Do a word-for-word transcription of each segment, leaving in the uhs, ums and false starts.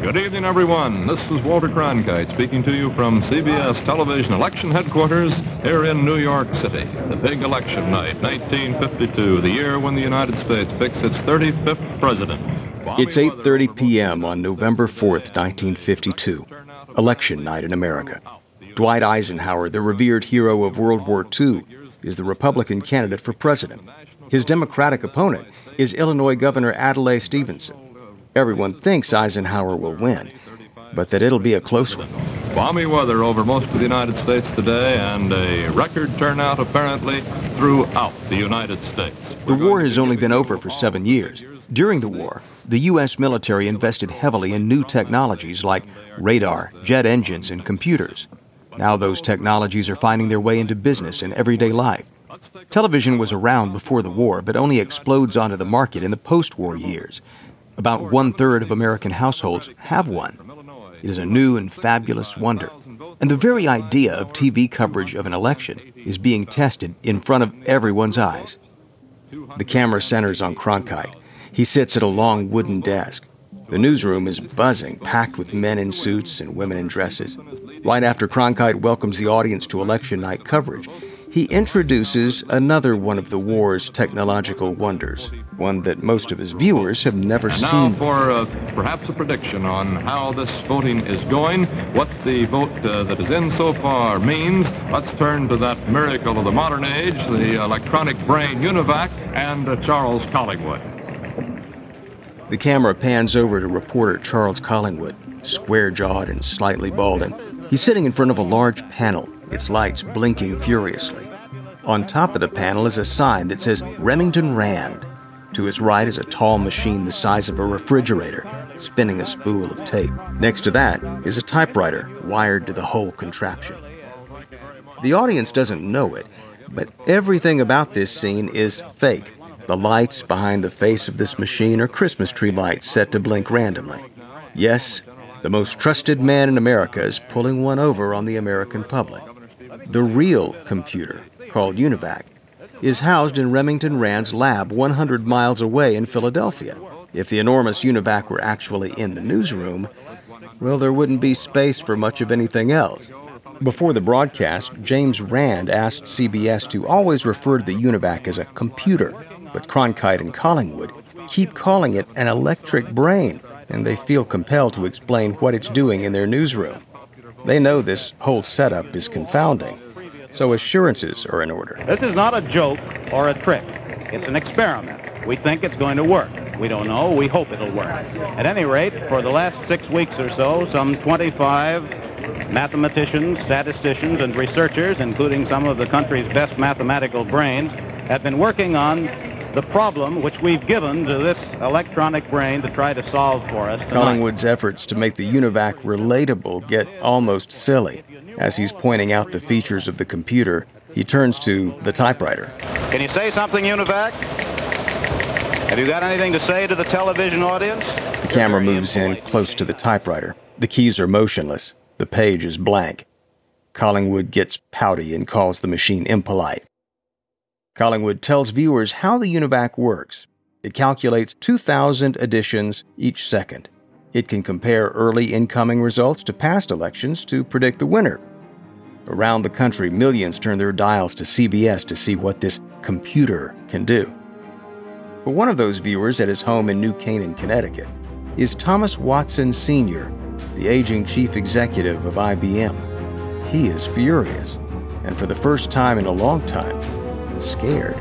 Good evening, everyone. This is Walter Cronkite speaking to you from C B S Television Election Headquarters here in New York City. The big election night, nineteen fifty-two, the year when the United States picks its thirty-fifth president. It's eight thirty p.m. on November fourth, nineteen fifty-two. Election night in America. Dwight Eisenhower, the revered hero of World War Two, is the Republican candidate for president. His Democratic opponent is Illinois Governor Adlai Stevenson. Everyone thinks Eisenhower will win, but that it'll be a close one. Balmy weather over most of the United States today, and a record turnout apparently throughout the United States. The war has only been over for seven years. During the war, the U S military invested heavily in new technologies like radar, jet engines, and computers. Now those technologies are finding their way into business and everyday life. Television was around before the war, but only explodes onto the market in the post-war years. About one-third of American households have one. It is a new and fabulous wonder. And the very idea of T V coverage of an election is being tested in front of everyone's eyes. The camera centers on Cronkite. He sits at a long wooden desk. The newsroom is buzzing, packed with men in suits and women in dresses. Right after Cronkite welcomes the audience to election night coverage, he introduces another one of the war's technological wonders, one that most of his viewers have never and seen now for uh, perhaps a prediction on how this voting is going, what the vote uh, that is in so far means. Let's turn to that miracle of the modern age, the electronic brain UNIVAC, and uh, Charles Collingwood. The camera pans over to reporter Charles Collingwood, square-jawed and slightly balding. He's sitting in front of a large panel, its lights blinking furiously. On top of the panel is a sign that says Remington Rand. To his right is a tall machine the size of a refrigerator, spinning a spool of tape. Next to that is a typewriter wired to the whole contraption. The audience doesn't know it, but everything about this scene is fake. The lights behind the face of this machine are Christmas tree lights set to blink randomly. Yes, the most trusted man in America is pulling one over on the American public. The real computer, called UNIVAC, is housed in Remington Rand's lab one hundred miles away in Philadelphia. If the enormous UNIVAC were actually in the newsroom, well, there wouldn't be space for much of anything else. Before the broadcast, James Rand asked C B S to always refer to the UNIVAC as a computer, but Cronkite and Collingwood keep calling it an electric brain, and they feel compelled to explain what it's doing in their newsroom. They know this whole setup is confounding, so assurances are in order. This is not a joke or a trick. It's an experiment. We think it's going to work. We don't know. We hope it'll work. At any rate, for the last six weeks or so, some twenty-five mathematicians, statisticians, and researchers, including some of the country's best mathematical brains, have been working on the problem which we've given to this electronic brain to try to solve for us tonight. Collingwood's efforts to make the UNIVAC relatable get almost silly. As he's pointing out the features of the computer, he turns to the typewriter. Can you say something, UNIVAC? Have you got anything to say to the television audience? The camera moves in close to the typewriter. The keys are motionless. The page is blank. Collingwood gets pouty and calls the machine impolite. Collingwood tells viewers how the UNIVAC works. It calculates two thousand additions each second. It can compare early incoming results to past elections to predict the winner. Around the country, millions turn their dials to C B S to see what this computer can do. But one of those viewers at his home in New Canaan, Connecticut, is Thomas Watson Senior, the aging chief executive of I B M. He is furious, and for the first time in a long time, scared.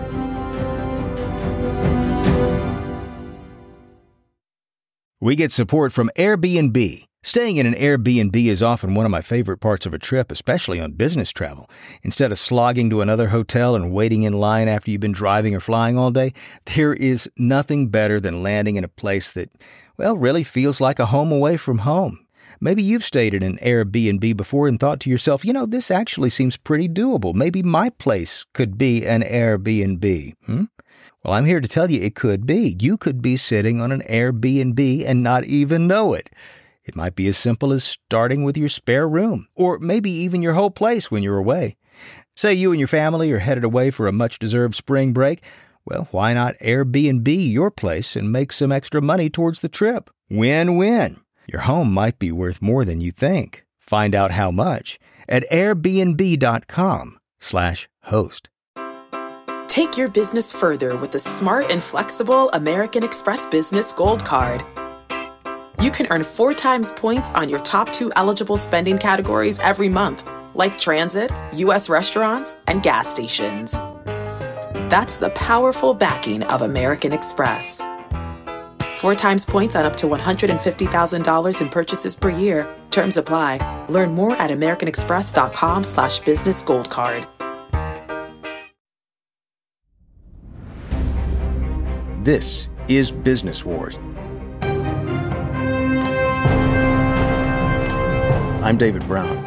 We get support from Airbnb. Staying in an Airbnb is often one of my favorite parts of a trip, especially on business travel. Instead of slogging to another hotel and waiting in line after you've been driving or flying all day, there is nothing better than landing in a place that, well, really feels like a home away from home. Maybe you've stayed in an Airbnb before and thought to yourself, you know, this actually seems pretty doable. Maybe my place could be an Airbnb. Hmm? Well, I'm here to tell you it could be. You could be sitting on an Airbnb and not even know it. It might be as simple as starting with your spare room, or maybe even your whole place when you're away. Say you and your family are headed away for a much-deserved spring break. Well, why not Airbnb your place and make some extra money towards the trip? Win-win. Your home might be worth more than you think. Find out how much at airbnb.com slash host. Take your business further with the smart and flexible American Express Business Gold Card. You can earn four times points on your top two eligible spending categories every month, like transit, U S restaurants, and gas stations. That's the powerful backing of American Express. Four times points on up to one hundred fifty thousand dollars in purchases per year. Terms apply. Learn more at americanexpress.com slash business gold card. This is Business Wars. I'm David Brown.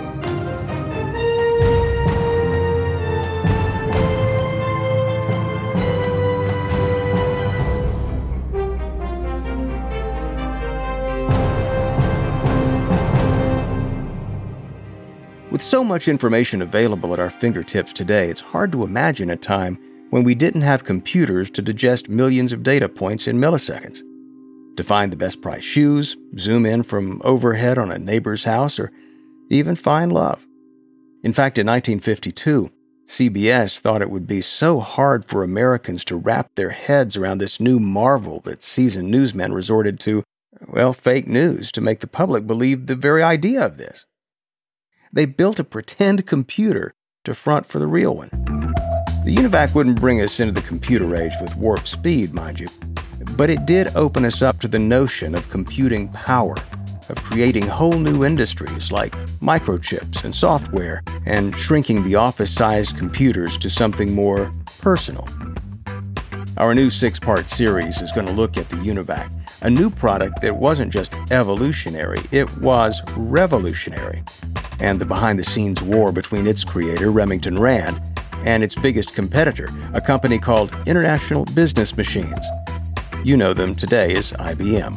With so much information available at our fingertips today, it's hard to imagine a time when we didn't have computers to digest millions of data points in milliseconds. To find the best price shoes, zoom in from overhead on a neighbor's house, or even find love. In fact, in nineteen fifty-two, C B S thought it would be so hard for Americans to wrap their heads around this new marvel that seasoned newsmen resorted to, well, fake news to make the public believe the very idea of this. They built a pretend computer to front for the real one. The UNIVAC wouldn't bring us into the computer age with warp speed, mind you, but it did open us up to the notion of computing power, of creating whole new industries like microchips and software, and shrinking the office-sized computers to something more personal. Our new six-part series is going to look at the UNIVAC, a new product that wasn't just evolutionary, it was revolutionary, and the behind-the-scenes war between its creator, Remington Rand, and its biggest competitor, a company called International Business Machines. You know them today as I B M.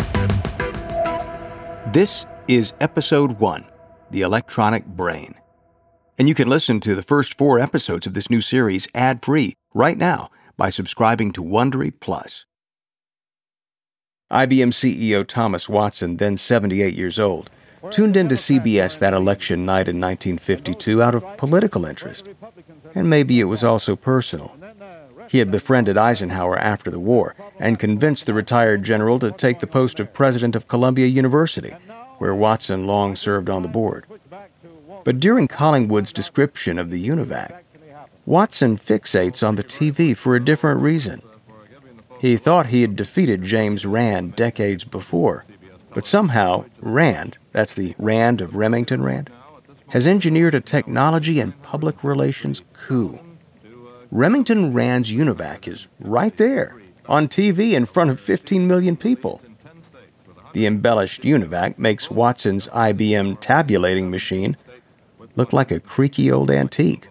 This is Episode one, The Electronic Brain. And you can listen to the first four episodes of this new series ad-free right now by subscribing to Wondery Plus. I B M C E O Thomas Watson, then seventy-eight years old, tuned into C B S that election night in nineteen fifty-two out of political interest. And maybe it was also personal. He had befriended Eisenhower after the war and convinced the retired general to take the post of president of Columbia University, where Watson long served on the board. But during Collingwood's description of the UNIVAC, Watson fixates on the T V for a different reason. He thought he had defeated James Rand decades before, but somehow Rand, that's the Rand of Remington Rand, has engineered a technology and public relations coup. Remington Rand's UNIVAC is right there, on T V in front of fifteen million people. The embellished UNIVAC makes Watson's I B M tabulating machine look like a creaky old antique.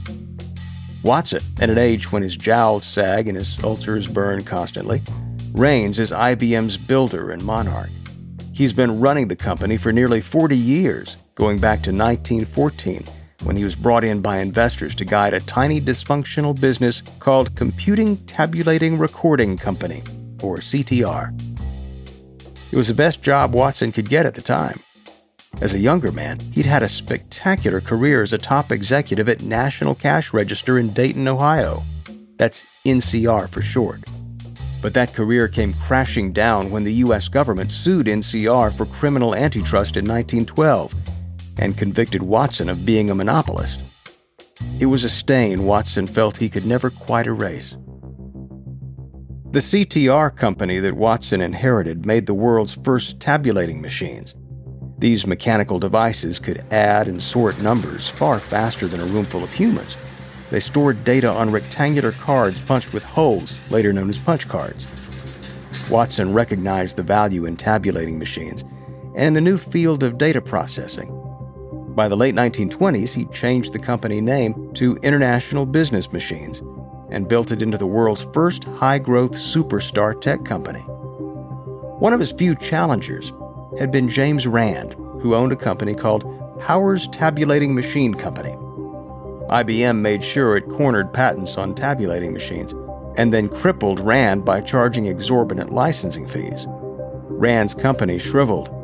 Watson, at an age when his jowls sag and his ulcers burn constantly, reigns as I B M's builder and monarch. He's been running the company for nearly forty years, going back to nineteen fourteen, when he was brought in by investors to guide a tiny dysfunctional business called Computing Tabulating Recording Company, or C T R. It was the best job Watson could get at the time. As a younger man, he'd had a spectacular career as a top executive at National Cash Register in Dayton, Ohio. That's N C R for short. But that career came crashing down when the U S government sued N C R for criminal antitrust in nineteen twelve and convicted Watson of being a monopolist. It was a stain Watson felt he could never quite erase. The C T R company that Watson inherited made the world's first tabulating machines. These mechanical devices could add and sort numbers far faster than a room full of humans. They stored data on rectangular cards punched with holes, later known as punch cards. Watson recognized the value in tabulating machines and the new field of data processing. By the late nineteen twenties, he changed the company name to International Business Machines and built it into the world's first high-growth superstar tech company. One of his few challengers had been James Rand, who owned a company called Powers Tabulating Machine Company. I B M made sure it cornered patents on tabulating machines and then crippled Rand by charging exorbitant licensing fees. Rand's company shriveled,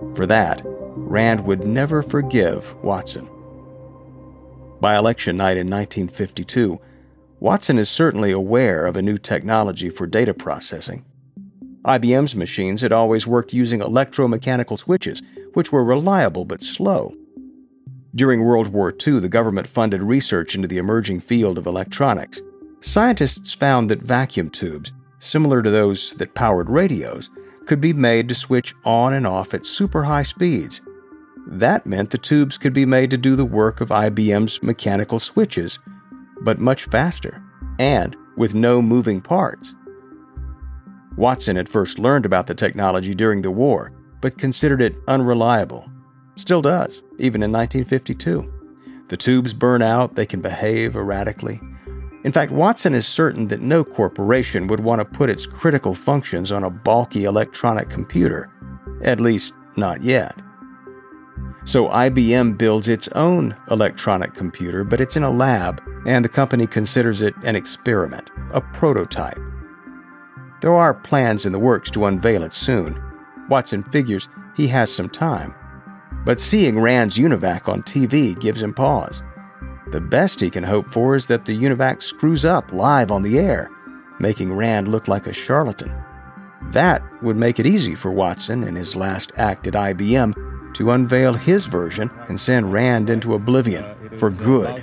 For that, Rand would never forgive Watson. By election night in nineteen fifty-two, Watson is certainly aware of a new technology for data processing. I B M's machines had always worked using electromechanical switches, which were reliable but slow. During World War Two, the government funded research into the emerging field of electronics. Scientists found that vacuum tubes, similar to those that powered radios, could be made to switch on and off at super high speeds. That meant the tubes could be made to do the work of I B M's mechanical switches, but much faster, and with no moving parts. Watson had first learned about the technology during the war, but considered it unreliable. Still does, even in nineteen fifty-two. The tubes burn out, they can behave erratically. In fact, Watson is certain that no corporation would want to put its critical functions on a bulky electronic computer, at least not yet. So I B M builds its own electronic computer, but it's in a lab, and the company considers it an experiment, a prototype. There are plans in the works to unveil it soon. Watson figures he has some time. But seeing Rand's UNIVAC on T V gives him pause. The best he can hope for is that the UNIVAC screws up live on the air, making Rand look like a charlatan. That would make it easy for Watson in his last act at I B M to unveil his version and send Rand into oblivion for good.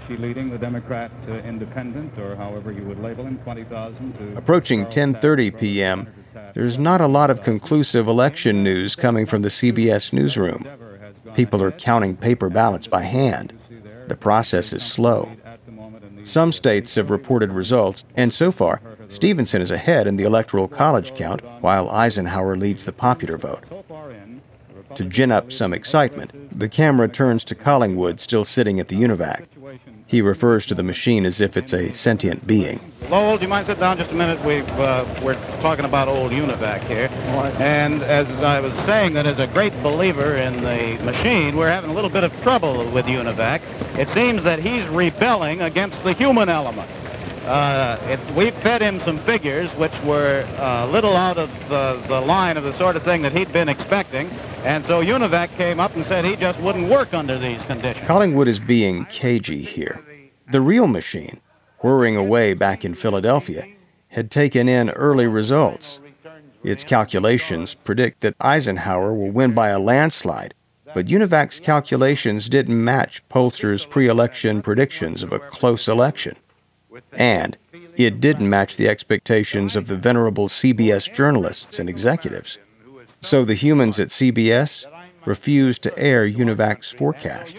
Approaching ten thirty p.m., there's not a lot of conclusive election news coming from the C B S newsroom. People are counting paper ballots by hand. The process is slow. Some states have reported results, and so far, Stevenson is ahead in the Electoral College count, while Eisenhower leads the popular vote. To gin up some excitement, the camera turns to Collingwood still sitting at the UNIVAC. He refers to the machine as if it's a sentient being. Lowell, do you mind sit down just a minute? We've, uh, we're talking about old UNIVAC here. And as I was saying, that as a great believer in the machine, we're having a little bit of trouble with UNIVAC. It seems that he's rebelling against the human element. Uh, it, we fed him some figures which were a uh, little out of the, the line of the sort of thing that he'd been expecting, and so UNIVAC came up and said he just wouldn't work under these conditions. Collingwood is being cagey here. The real machine, whirring away back in Philadelphia, had taken in early results. Its calculations predict that Eisenhower will win by a landslide, but UNIVAC's calculations didn't match pollsters' pre-election predictions of a close election. And it didn't match the expectations of the venerable C B S journalists and executives. So the humans at C B S refused to air UNIVAC's forecast.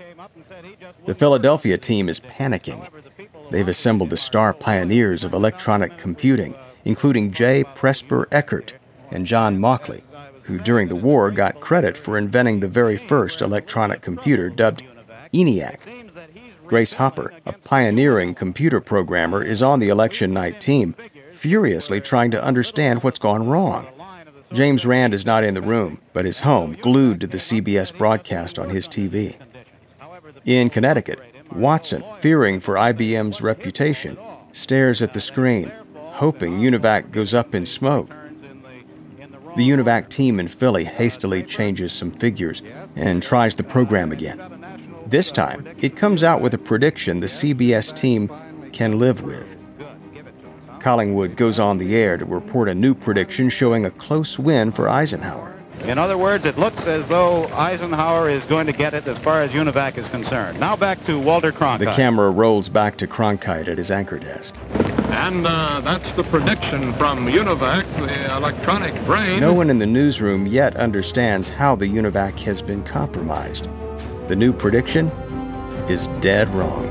The Philadelphia team is panicking. They've assembled the star pioneers of electronic computing, including J. Presper Eckert and John Mauchly, who during the war got credit for inventing the very first electronic computer dubbed ENIAC. Grace Hopper, a pioneering computer programmer, is on the election night team, furiously trying to understand what's gone wrong. James Rand is not in the room, but is home, glued to the C B S broadcast on his T V. In Connecticut, Watson, fearing for I B M's reputation, stares at the screen, hoping UNIVAC goes up in smoke. The UNIVAC team in Philly hastily changes some figures and tries the program again. This time, it comes out with a prediction the C B S team can live with. Collingwood goes on the air to report a new prediction showing a close win for Eisenhower. In other words, it looks as though Eisenhower is going to get it as far as UNIVAC is concerned. Now back to Walter Cronkite. The camera rolls back to Cronkite at his anchor desk. And uh, that's the prediction from UNIVAC, the electronic brain. No one in the newsroom yet understands how the UNIVAC has been compromised. The new prediction is dead wrong.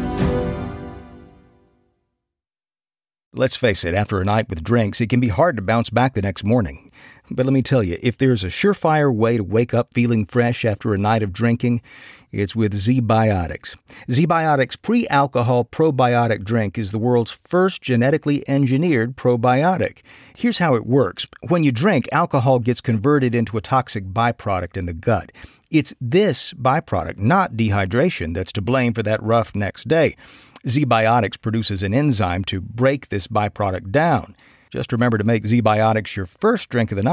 Let's face it, after a night with drinks, it can be hard to bounce back the next morning. But let me tell you, if there's a surefire way to wake up feeling fresh after a night of drinking, it's with Z-Biotics. Z-Biotics Pre-Alcohol Probiotic Drink is the world's first genetically engineered probiotic. Here's how it works. When you drink, alcohol gets converted into a toxic byproduct in the gut. It's this byproduct, not dehydration, that's to blame for that rough next day. Z-Biotics produces an enzyme to break this byproduct down. Just remember to make Z-Biotics your first drink of the night.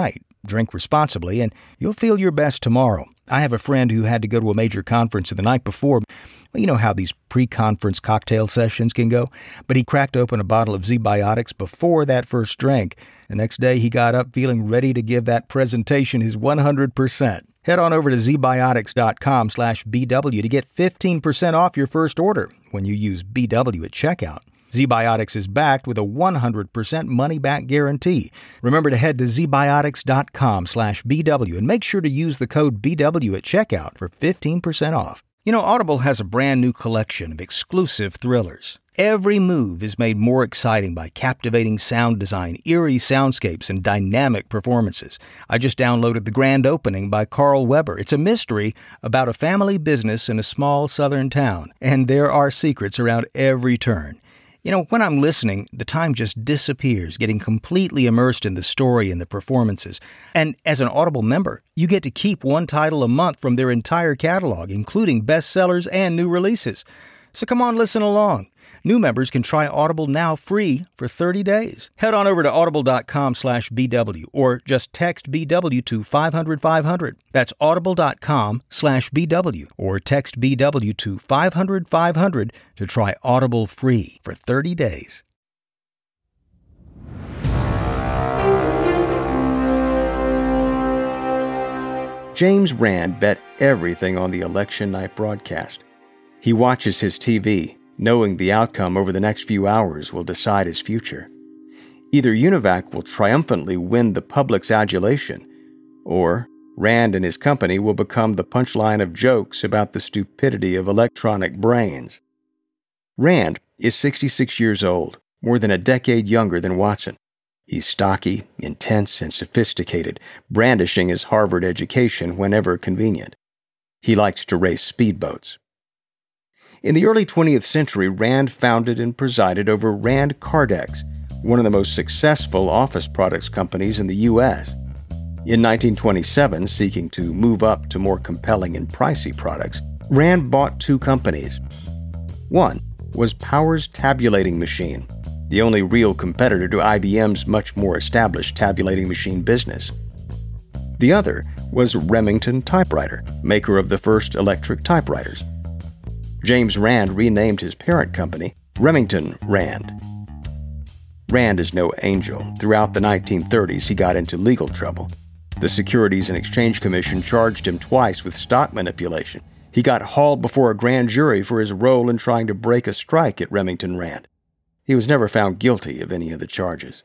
Drink responsibly, and you'll feel your best tomorrow. I have a friend who had to go to a major conference the night before. Well, you know how these pre-conference cocktail sessions can go? But he cracked open a bottle of Z-Biotics before that first drink. The next day, he got up feeling ready to give that presentation his one hundred percent. Head on over to zbiotics.com slash BW to get fifteen percent off your first order when you use B W at checkout. Z-Biotics is backed with a one hundred percent money-back guarantee. Remember to head to zbiotics.com slash BW and make sure to use the code B W at checkout for fifteen percent off. You know, Audible has a brand new collection of exclusive thrillers. Every move is made more exciting by captivating sound design, eerie soundscapes, and dynamic performances. I just downloaded The Grand Opening by Carl Weber. It's a mystery about a family business in a small southern town, and there are secrets around every turn. You know, when I'm listening, the time just disappears, getting completely immersed in the story and the performances. And as an Audible member, you get to keep one title a month from their entire catalog, including bestsellers and new releases. So come on, listen along. New members can try Audible now free for thirty days. Head on over to audible.com slash BW or just text B W to five hundred five hundred. That's audible.com slash BW or text B W to five hundred five hundred to try Audible free for thirty days. James Rand bet everything on the election night broadcast. He watches his T V, knowing the outcome over the next few hours will decide his future. Either UNIVAC will triumphantly win the public's adulation, or Rand and his company will become the punchline of jokes about the stupidity of electronic brains. Rand is sixty-six years old, more than a decade younger than Watson. He's stocky, intense, and sophisticated, brandishing his Harvard education whenever convenient. He likes to race speedboats. In the early twentieth century, Rand founded and presided over Rand Cardex, one of the most successful office products companies in the U S. In nineteen twenty-seven, seeking to move up to more compelling and pricey products, Rand bought two companies. One was Powers Tabulating Machine, the only real competitor to I B M's much more established tabulating machine business. The other was Remington Typewriter, maker of the first electric typewriters. James Rand renamed his parent company Remington Rand. Rand is no angel. Throughout the nineteen thirties, he got into legal trouble. The Securities and Exchange Commission charged him twice with stock manipulation. He got hauled before a grand jury for his role in trying to break a strike at Remington Rand. He was never found guilty of any of the charges.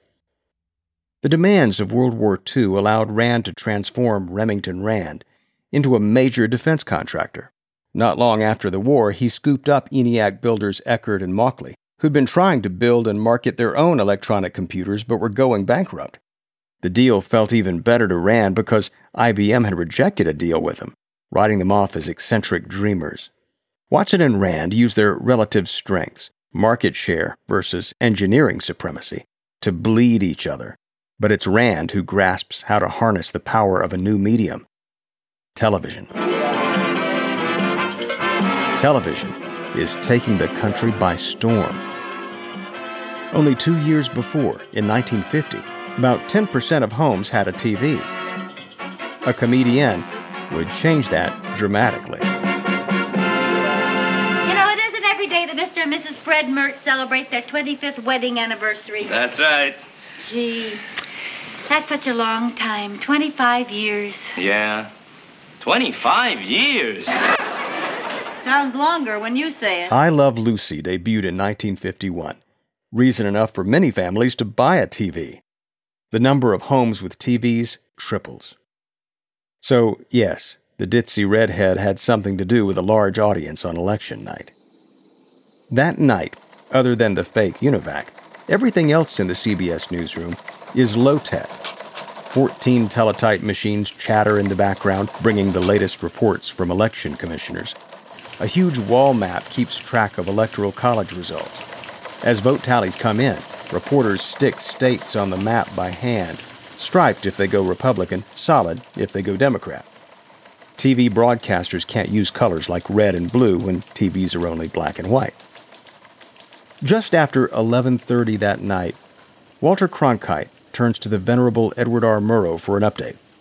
The demands of World War Two allowed Rand to transform Remington Rand into a major defense contractor. Not long after the war, he scooped up ENIAC builders Eckert and Mauchly, who'd been trying to build and market their own electronic computers but were going bankrupt. The deal felt even better to Rand because I B M had rejected a deal with him, writing them off as eccentric dreamers. Watson and Rand used their relative strengths, market share versus engineering supremacy, to bleed each other. But it's Rand who grasps how to harness the power of a new medium: television. Television is taking the country by storm. Only two years before, in nineteen fifty, about ten percent of homes had a T V. A comedian would change that dramatically. You know, it isn't every day that Mister and Missus Fred Mert celebrate their twenty-fifth wedding anniversary. That's right. Gee, that's such a long time. twenty-five years. Yeah. twenty-five years. Sounds longer when you say it. I Love Lucy debuted in nineteen fifty-one. Reason enough for many families to buy a T V. The number of homes with T Vs triples. So, yes, the ditzy redhead had something to do with a large audience on election night. That night, other than the fake UNIVAC, everything else in the C B S newsroom is low-tech. Fourteen teletype machines chatter in the background, bringing the latest reports from election commissioners. A huge wall map keeps track of electoral college results. As vote tallies come in, reporters stick states on the map by hand, striped if they go Republican, solid if they go Democrat. T V broadcasters can't use colors like red and blue when T Vs are only black and white. Just after eleven thirty that night, Walter Cronkite turns to the venerable Edward R. Murrow for an update.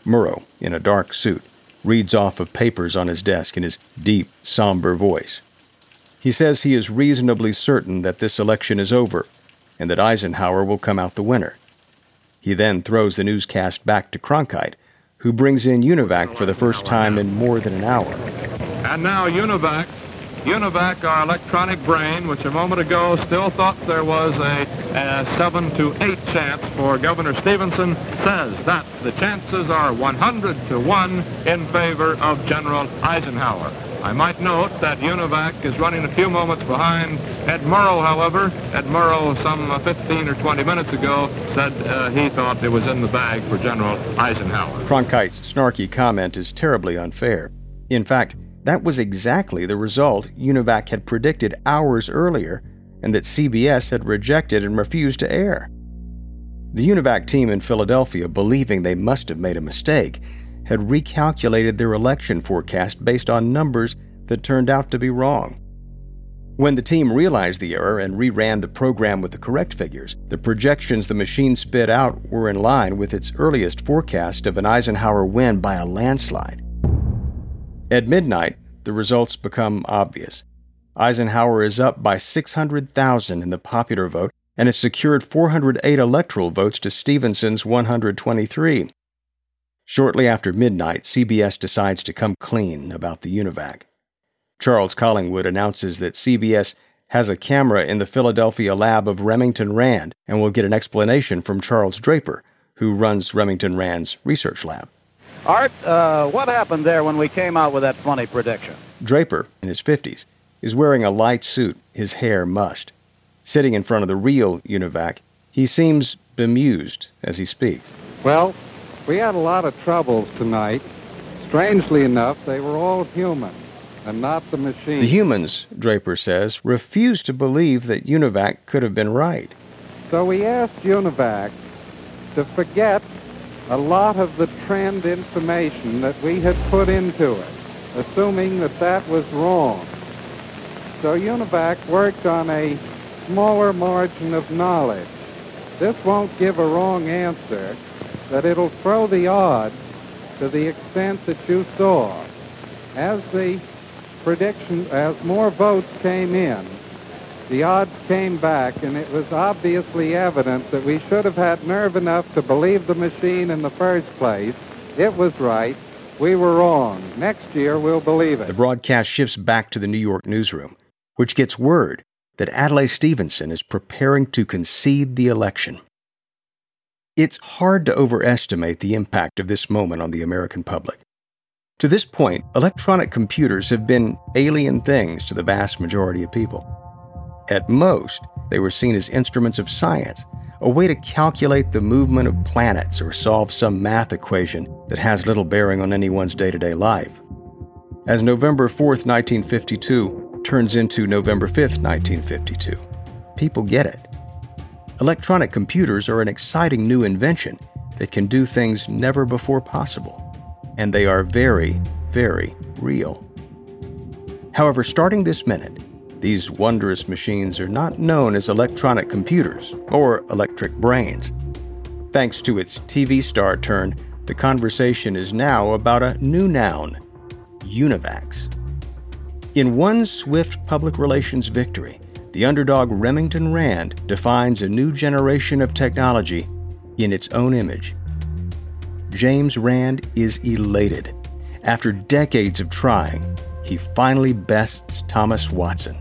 Murrow, in a dark suit, reads off of papers on his desk in his deep, somber voice. He says he is reasonably certain that this election is over and that Eisenhower will come out the winner. He then throws the newscast back to Cronkite, who brings in UNIVAC for the first time in more than an hour. And now UNIVAC, UNIVAC, our electronic brain, which a moment ago still thought there was a, a seven to eight chance for Governor Stevenson, says that the chances are one hundred to one in favor of General Eisenhower. I might note that UNIVAC is running a few moments behind Ed Murrow, however. Ed Murrow, some fifteen or twenty minutes ago, said uh, he thought it was in the bag for General Eisenhower. Cronkite's snarky comment is terribly unfair. In fact, that was exactly the result UNIVAC had predicted hours earlier and that C B S had rejected and refused to air. The UNIVAC team in Philadelphia, believing they must have made a mistake, had recalculated their election forecast based on numbers that turned out to be wrong. When the team realized the error and reran the program with the correct figures, the projections the machine spit out were in line with its earliest forecast of an Eisenhower win by a landslide. At midnight, the results become obvious. Eisenhower is up by six hundred thousand in the popular vote and has secured four hundred eight electoral votes to Stevenson's one hundred twenty-three. Shortly after midnight, C B S decides to come clean about the UNIVAC. Charles Collingwood announces that C B S has a camera in the Philadelphia lab of Remington Rand and will get an explanation from Charles Draper, who runs Remington Rand's research lab. Art, uh, what happened there when we came out with that funny prediction? Draper, in his fifties, is wearing a light suit, his hair mussed. Sitting in front of the real UNIVAC, he seems bemused as he speaks. Well, we had a lot of troubles tonight. Strangely enough, they were all human, and not the machine. The humans, Draper says, refused to believe that UNIVAC could have been right. So we asked UNIVAC to forget a lot of the trend information that we had put into it, assuming that that was wrong. So UNIVAC worked on a smaller margin of knowledge. This won't give a wrong answer, but it'll throw the odds to the extent that you saw. As the prediction, as more votes came in, the odds came back, and it was obviously evident that we should have had nerve enough to believe the machine in the first place. It was right. We were wrong. Next year, we'll believe it. The broadcast shifts back to the New York newsroom, which gets word that Adlai Stevenson is preparing to concede the election. It's hard to overestimate the impact of this moment on the American public. To this point, electronic computers have been alien things to the vast majority of people. At most, they were seen as instruments of science, a way to calculate the movement of planets or solve some math equation that has little bearing on anyone's day-to-day life. As November fourth, nineteen fifty-two turns into November fifth, nineteen fifty-two, people get it. Electronic computers are an exciting new invention that can do things never before possible, and they are very, very real. However, starting this minute, these wondrous machines are not known as electronic computers or electric brains. Thanks to its T V star turn, the conversation is now about a new noun, UNIVACs. In one swift public relations victory, the underdog Remington Rand defines a new generation of technology in its own image. James Rand is elated. After decades of trying, he finally bests Thomas Watson.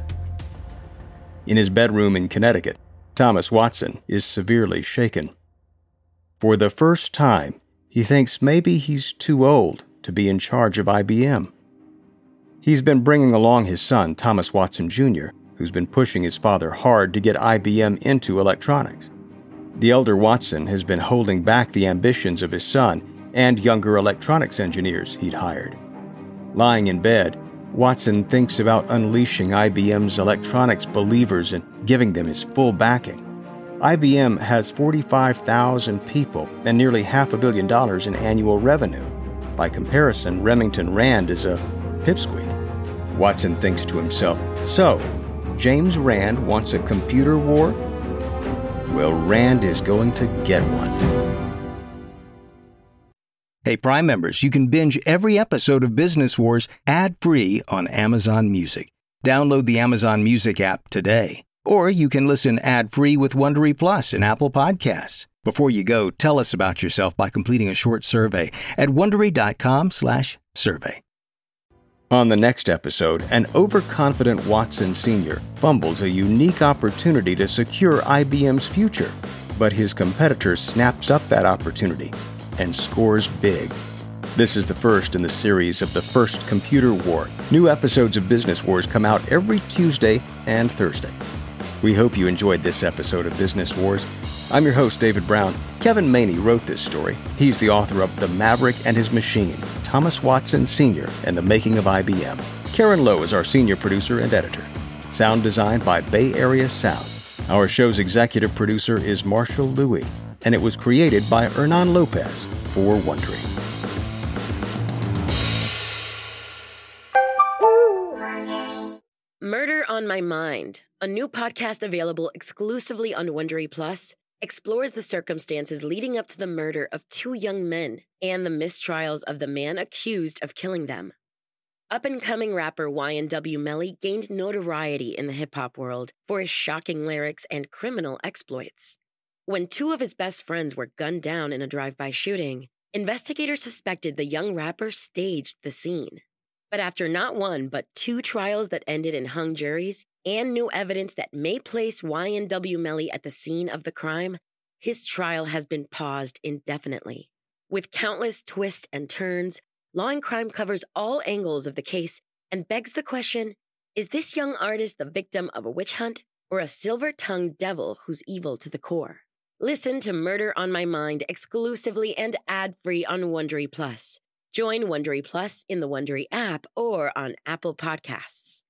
In his bedroom in Connecticut, Thomas Watson is severely shaken. For the first time, he thinks maybe he's too old to be in charge of I B M. He's been bringing along his son, Thomas Watson Junior, who's been pushing his father hard to get I B M into electronics. The elder Watson has been holding back the ambitions of his son and younger electronics engineers he'd hired. Lying in bed, Watson thinks about unleashing I B M's electronics believers and giving them his full backing. I B M has forty-five thousand people and nearly half a billion dollars in annual revenue. By comparison, Remington Rand is a pipsqueak. Watson thinks to himself, so, James Rand wants a computer war? Well, Rand is going to get one. Hey, Prime members, you can binge every episode of Business Wars ad-free on Amazon Music. Download the Amazon Music app today. Or you can listen ad-free with Wondery Plus and Apple Podcasts. Before you go, tell us about yourself by completing a short survey at Wondery.com slash survey. On the next episode, an overconfident Watson Senior fumbles a unique opportunity to secure I B M's future. But his competitor snaps up that opportunity and scores big. This is the first in the series of The First Computer War. New episodes of Business Wars come out every Tuesday and Thursday. We hope you enjoyed this episode of Business Wars. I'm your host, David Brown. Kevin Maney wrote this story. He's the author of The Maverick and His Machine, Thomas Watson Senior and the Making of I B M. Karen Lowe is our senior producer and editor. Sound design by Bay Area Sound. Our show's executive producer is Marshall Louis, and it was created by Hernan Lopez for Wondery. Murder on My Mind, a new podcast available exclusively on Wondery Plus, explores the circumstances leading up to the murder of two young men and the mistrials of the man accused of killing them. Up-and-coming rapper Y N W Melly gained notoriety in the hip-hop world for his shocking lyrics and criminal exploits. When two of his best friends were gunned down in a drive-by shooting, investigators suspected the young rapper staged the scene. But after not one but two trials that ended in hung juries and new evidence that may place Y N W Melly at the scene of the crime, his trial has been paused indefinitely. With countless twists and turns, Law and Crime covers all angles of the case and begs the question, is this young artist the victim of a witch hunt or a silver-tongued devil who's evil to the core? Listen to Murder on My Mind exclusively and ad-free on Wondery Plus. Join Wondery Plus in the Wondery app or on Apple Podcasts.